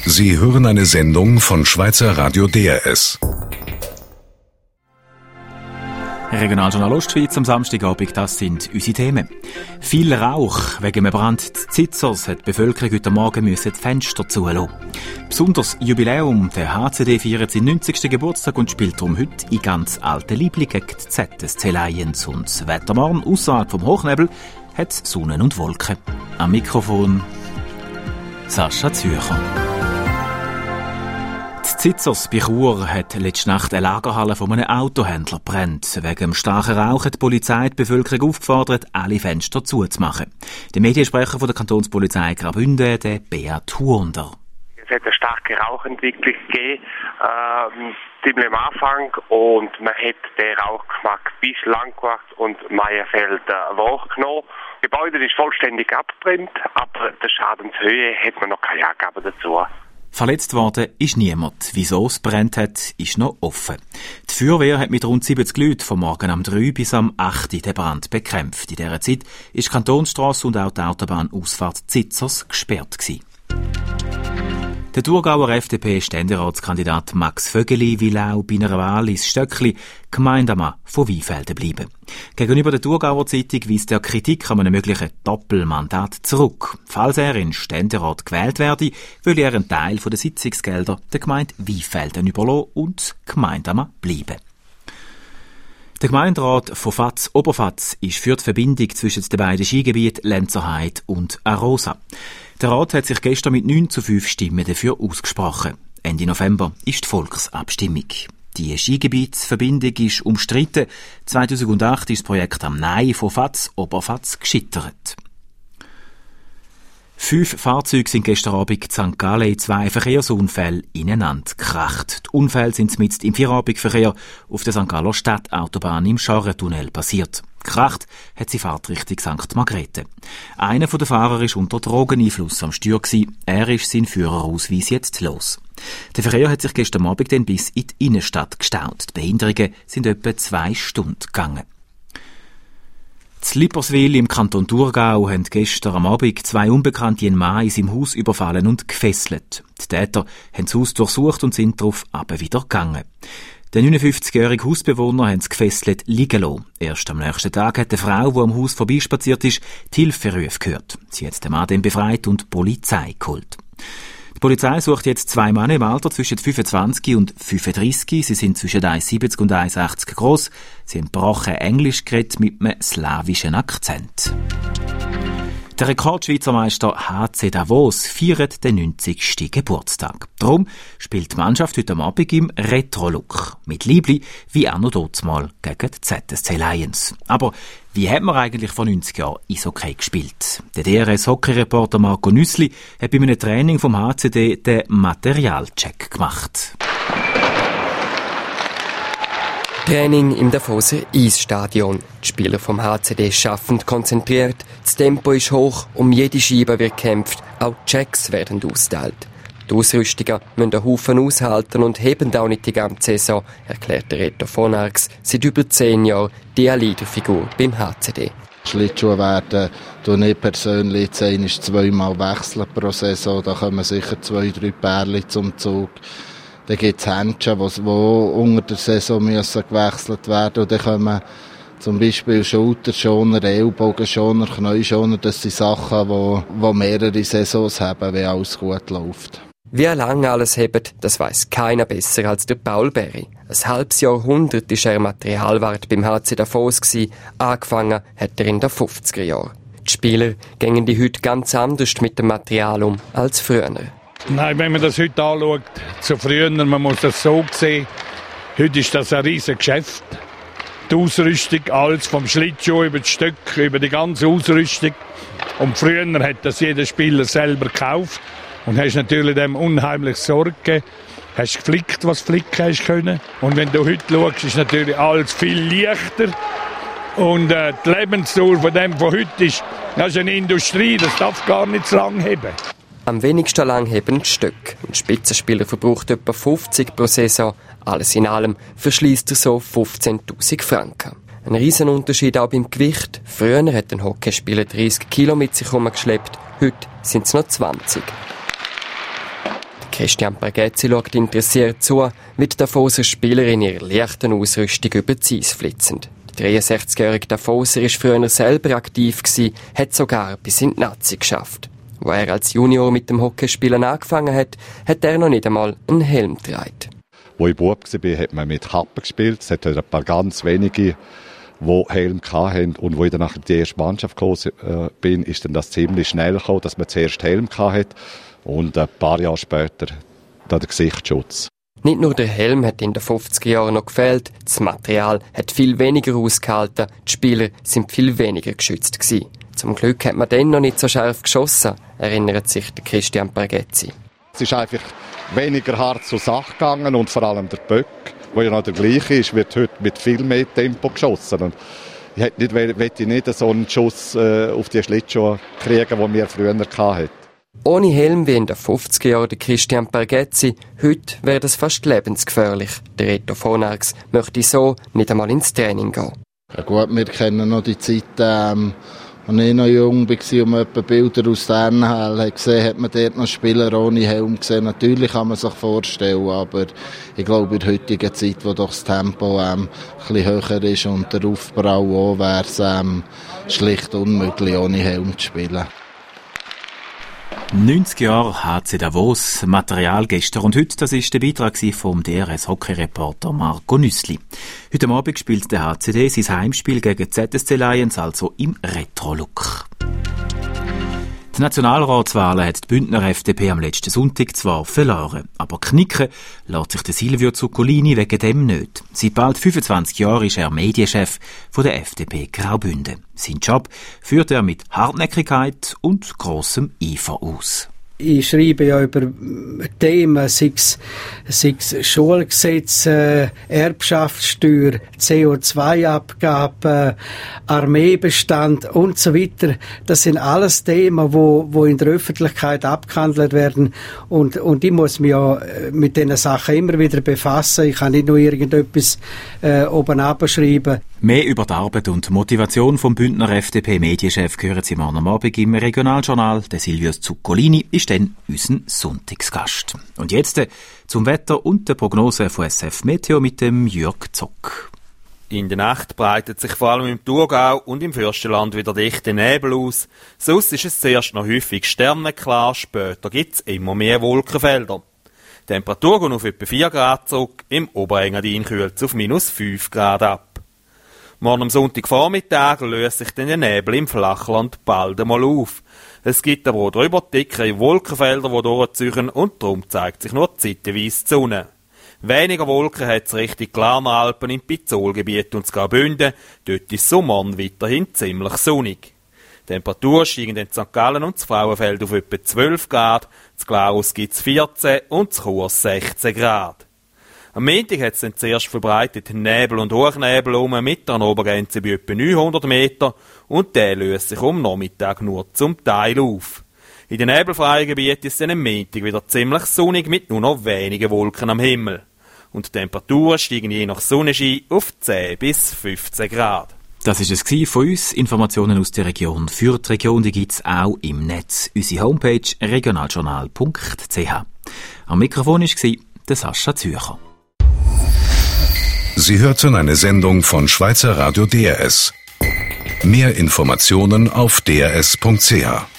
Sie hören eine Sendung von Schweizer Radio DRS. Regionaljournal Ostschweiz am Samstagabend, das sind unsere Themen. Viel Rauch wegen einem Brand in Zitzers hat die Bevölkerung heute Morgen die Fenster zulassen. Besonders Jubiläum, der HCD feiert seinen 90. Geburtstag und spielt darum heute in ganz alten Liebling gegen die ZSC Lions. Und das Wetter morgen, ausserhalb vom Hochnebel, hat Sonne und Wolken. Am Mikrofon Sascha Zürcher. Die Zitzers bei Chur hat letzte Nacht eine Lagerhalle von einem Autohändler gebrannt. Wegen dem starken Rauch hat die Polizei die Bevölkerung aufgefordert, alle Fenster zuzumachen. Der Mediensprecher von der Kantonspolizei Graubünden, der Beat Huonder. Es hat eine starke Rauchentwicklung gegeben, ziemlich am Anfang, und man hat den Rauchgeschmack bis Langquart und Meierfeld wahrgenommen. Das Gebäude ist vollständig abgebrannt, aber die Schadenshöhe hat man noch keine Angaben dazu. Verletzt worden ist niemand. Wieso es brennt hat, ist noch offen. Die Feuerwehr hat mit rund 70 Leuten von morgen am 3 bis am 8 den Brand bekämpft. In dieser Zeit ist die Kantonsstrasse und auch die Autobahnausfahrt Zitzers gesperrt gewesen. Der Thurgauer FDP-Ständeratskandidat Max Vögeli will auch bei einer Wahl ins Stöckli Gemeindemann von Weinfelden bleiben. Gegenüber der Thurgauer Zeitung weist er Kritik an einem möglichen Doppelmandat zurück. Falls er in Ständerat gewählt werde, will er einen Teil der Sitzungsgelder der Gemeinde Weinfelden überlassen und Gemeindemann bleiben. Der Gemeinderat von Fatz-Oberfatz ist für die Verbindung zwischen den beiden Skigebieten Lenzerheide und Arosa. Der Rat hat sich gestern mit 9:5 Stimmen dafür ausgesprochen. Ende November ist die Volksabstimmung. Die Skigebietsverbindung ist umstritten. 2008 ist das Projekt am Nein von Fatz-Oberfatz gescheitert. 5 Fahrzeuge sind gestern Abend in St. Gallen in 2 Verkehrsunfällen ineinander gekracht. Die Unfälle sind mitten im Feierabendverkehr auf der St. Galler Stadtautobahn im Scharrentunnel passiert. Gekracht hat sie Fahrtrichtung St. Margrethe. Einer der Fahrer war unter Drogeneinfluss am Steuer gewesen. Er ist sein Führerausweis jetzt los. Der Verkehr hat sich gestern Abend dann bis in die Innenstadt gestaut. Die Behinderungen sind etwa 2 Stunden gegangen. In Lipperswil im Kanton Thurgau haben gestern am Abend 2 Unbekannte einen Mann in seinem Haus überfallen und gefesselt. Die Täter haben das Haus durchsucht und sind darauf wieder gegangen. Der 59-jährige Hausbewohner haben es gefesselt liegen lassen. Erst am nächsten Tag hat eine Frau, die am Haus vorbeispaziert ist, die Hilferufe gehört. Sie hat den Mann dann befreit und die Polizei geholt. Die Polizei sucht jetzt 2 Männer im Alter zwischen 25 und 35. Sie sind zwischen 1,70 und 1,80 groß. Sie haben gebrochen Englisch geredet mit einem slawischen Akzent. Der Rekordschweizer Meister HC Davos feiert den 90. Geburtstag. Darum spielt die Mannschaft heute Abend im Retro-Look. Mit Liebli wie auch noch dazumal gegen die ZSC Lions. Aber wie hat man eigentlich vor 90 Jahren Eishockey gespielt? Der DRS-Hockey-Reporter Marco Nüssli hat bei einem Training vom HCD den Materialcheck gemacht. Training im Davoser Eisstadion. Die Spieler vom HCD schaffend konzentriert, das Tempo ist hoch, um jede Scheibe wird gekämpft, auch Checks werden ausgeteilt. Die Ausrüstungen müssen einen Haufen aushalten und heben auch nicht die ganze Saison, erklärt der Reto von Arx, seit über 10 Jahren die Leaderfigur beim HCD. Schlittschuhe werden ich persönlich jetzt 1-2 Mal wechseln pro Saison, da kommen sicher 2-3 Pärchen zum Zug. Dann gibt es Händchen, die unter der Saison müssen gewechselt werden. Und dann kommen zum Beispiel Schulterschoner, Ellbogenschoner, Knieschoner. Das sind Sachen, die mehrere Saisons haben, wenn alles gut läuft. Wie lange alles hebt, das weiss keiner besser als der Paul Berry. Ein halbes Jahrhundert war er Materialwart beim HC Davos gewesen. Angefangen hat er in den 50er Jahren. Die Spieler gehen heute ganz anders mit dem Material um als früher. Nein, wenn man das heute anschaut, zu früher, man muss das so sehen, heute ist das ein riesiges Geschäft. Die Ausrüstung, alles vom Schlittschuh über die Stöcke, über die ganze Ausrüstung. Und früher hat das jeder Spieler selber gekauft und hast natürlich dem unheimlich Sorge gegeben. Hast geflickt, was flicken hast können. Und wenn du heute schaust, ist natürlich alles viel leichter. Und die Lebensdauer von dem, was heute ist, das ist eine Industrie, das darf gar nicht so lange heben. Am wenigsten lang heben die Stöcke. Ein Spitzenspieler verbraucht etwa 50 pro Saison. Alles in allem verschliesst er so 15'000 Franken. Ein Riesenunterschied auch beim Gewicht. Früher hat ein Hockeyspieler 30 Kilo mit sich herumgeschleppt, heute sind es noch 20. Die Christian Pargezzi schaut interessiert zu, wie die Davoser Spieler in ihrer leichten Ausrüstung über die Eis flitzen. Der 63-jährige Davoser war früher selber aktiv, hat sogar bis in die Nazi geschafft. Wo er als Junior mit dem Hockeyspielen angefangen hat, hat er noch nicht einmal einen Helm getragen. Als ich Bub war, hat man mit Kappen gespielt. Es hat ein paar ganz wenige, die Helm hatten. Und als ich dann nachher die erste Mannschaft gekommen bin, ist dann das ziemlich schnell gekommen, dass man zuerst Helm hatte und ein paar Jahre später dann den Gesichtsschutz. Nicht nur der Helm hat in den 50er Jahren noch gefehlt, das Material hat viel weniger ausgehalten, die Spieler sind viel weniger geschützt gewesen. Zum Glück hat man dann noch nicht so scharf geschossen, erinnert sich der Christian Pargezzi. Es ist einfach weniger hart zur Sache gegangen und vor allem der Böck, der ja noch der gleiche ist, wird heute mit viel mehr Tempo geschossen. Und ich hätte nicht so einen Schuss auf die Schlittschuhe kriegen, den wir früher hatten. Ohne Helm wie in den 50er Jahren der Christian Pargezzi, heute wäre das fast lebensgefährlich. Der Reto Vonarx möchte so nicht einmal ins Training gehen. Ja gut, wir kennen noch die Zeit, als ich noch jung war und man etwa Bilder aus der NHL gesehen hat man dort noch Spieler ohne Helm gesehen. Natürlich kann man sich vorstellen, aber ich glaube in der heutigen Zeit, wo doch das Tempo ein bisschen höher ist und der Aufprall auch, wäre es schlicht unmöglich, ohne Helm zu spielen. 90 Jahre HC Davos, Material gestern und heute, das ist der Beitrag vom DRS-Hockey-Reporter Marco Nüssli. Heute Abend spielt der HCD sein Heimspiel gegen ZSC Lions, also im Retro-Look. Die Nationalratswahlen hat die Bündner FDP am letzten Sonntag zwar verloren, aber knicken lässt sich der Silvio Zuccolini wegen dem nicht. Seit bald 25 Jahren ist er Medienchef von der FDP Graubünden. Sein Job führt er mit Hartnäckigkeit und grossem Eifer aus. Ich schreibe ja über Themen, sei es Schulgesetz, Erbschaftssteuer, CO2-Abgabe, Armeebestand und so weiter. Das sind alles Themen, wo in der Öffentlichkeit abgehandelt werden. Und ich muss mich ja mit diesen Sachen immer wieder befassen. Ich kann nicht nur irgendetwas oben abschreiben. Mehr über die Arbeit und Motivation vom Bündner FDP-Medienchef hören Sie morgen am Abend im Regionaljournal. Der Silvius Zuccolini ist dann unser Sonntagsgast. Und jetzt zum Wetter und der Prognose von SF Meteo mit dem Jörg Zock. In der Nacht breitet sich vor allem im Thurgau und im Fürstenland wieder dichter Nebel aus. Sonst ist es zuerst noch häufig sternenklar, später gibt es immer mehr Wolkenfelder. Die Temperatur geht auf etwa 4 Grad zurück, im Oberengadin kühlt es auf -5 Grad ab. Morgen am Sonntagvormittag löst sich dann der Nebel im Flachland bald einmal auf. Es gibt aber auch drüber dickere Wolkenfelder, die durchziehen und darum zeigt sich nur zeitweise die Sonne. Weniger Wolken hat es Richtung Glarner Alpen im Pizzolgebiet und Graubünden. Dort ist es morgen weiterhin ziemlich sonnig. Die Temperaturen steigen in St. Gallen und das Frauenfeld auf etwa 12 Grad, zu Glarus gibt es 14 und zu Chur 16 Grad. Am Montag hat es dann zuerst verbreitet Nebel und Hochnebel mit einer Obergrenze bei etwa 900 Meter und der löst sich am Nachmittag nur zum Teil auf. In den nebelfreien Gebieten ist es dann am Montag wieder ziemlich sonnig mit nur noch wenigen Wolken am Himmel. Und die Temperaturen steigen je nach Sonnenschein auf 10 bis 15 Grad. Das war es von uns. Informationen aus der Region für die Region, die gibt es auch im Netz. Unsere Homepage regionaljournal.ch. Am Mikrofon war der Sascha Zürcher. Sie hörten eine Sendung von Schweizer Radio DRS. Mehr Informationen auf drs.ch.